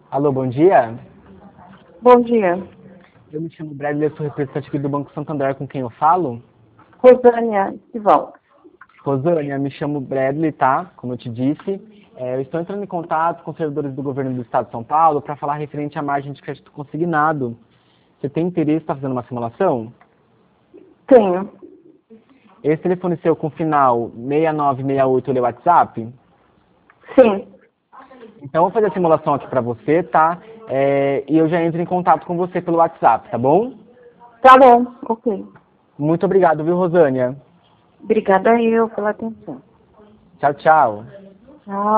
Alô, bom dia. Bom dia. Eu me chamo Bradley, eu sou representante aqui do Banco Santander, com quem eu falo? Rosânia Sival. Rosânia, me chamo Bradley, tá? Como eu te disse. Eu estou entrando em contato com servidores do governo do Estado de São Paulo para falar referente à margem de crédito consignado. Você tem interesse em estar fazendo uma simulação? Tenho. Esse telefone seu com final 6968 ele é o WhatsApp? Sim. Então, eu vou fazer a simulação aqui para você, tá? E eu já entro em contato com você pelo WhatsApp, tá bom? Tá bom. Ok. Muito obrigado, viu, Rosânia? Obrigada eu pela atenção. Tchau, tchau. Tchau.